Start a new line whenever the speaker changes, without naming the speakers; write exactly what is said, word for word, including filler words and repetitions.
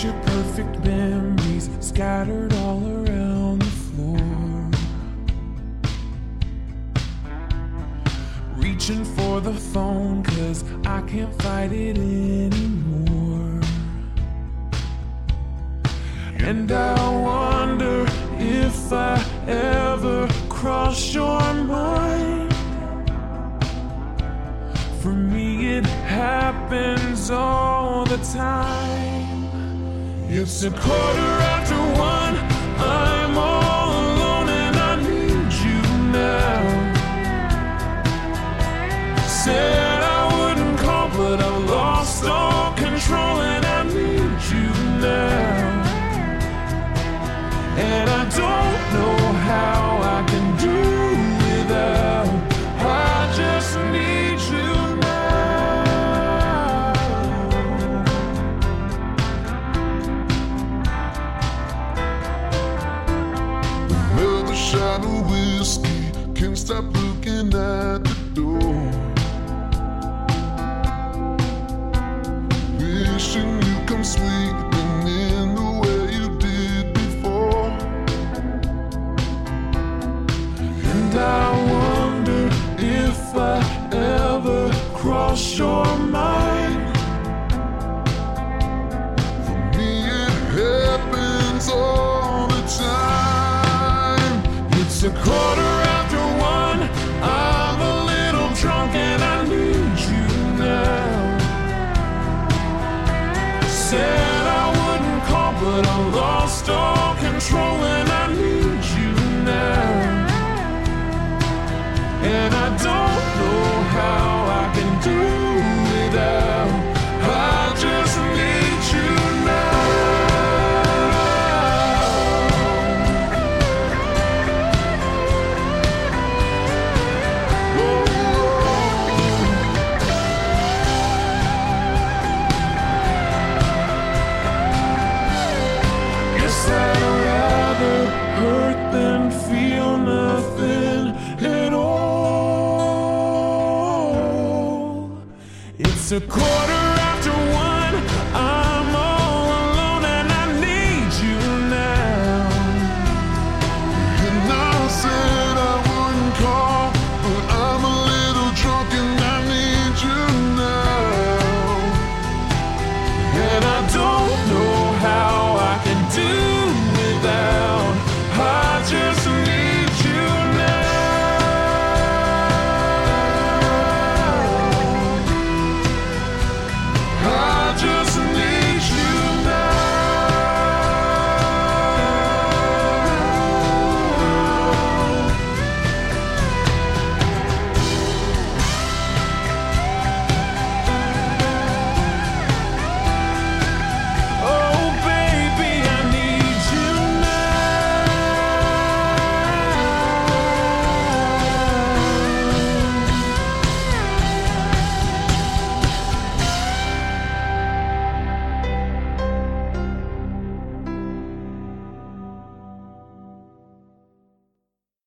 picture perfect memories scattered all around the floor. Reaching for the phone, cause I can't fight it anymore. And I wonder if I ever cross your mind. For me it happens all the time. It's a quarter after one, I'm all alone and I need you now. Said I wouldn't call, but I've lost all control and I need you now. And I don't know how I can do without. I just need you now. Another shot of whiskey, can't stop looking at the door. Wishing you come sweeping in the way you did before. And I wonder if I ever cross your mind. For me it happens all the time. It's a quarter after one, I'm a little drunk and I need you now. Said I wouldn't call, but I lost all control and I need you now. And I don't know how I can do without. I just need you now. Guess I'd rather hurt than feel nothing at all. It's a quarter after one. I'm